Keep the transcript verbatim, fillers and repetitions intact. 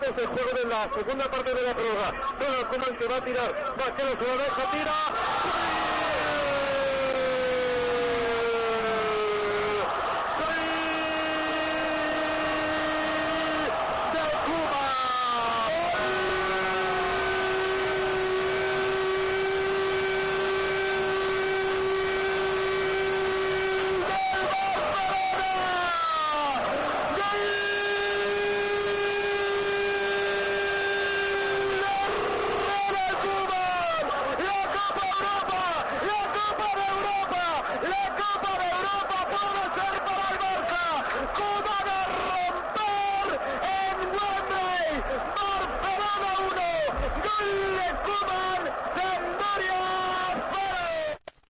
minutos de juego de la segunda parte de la prórroga. Ronald Koeman que va a tirar, va a que lo deja, tira.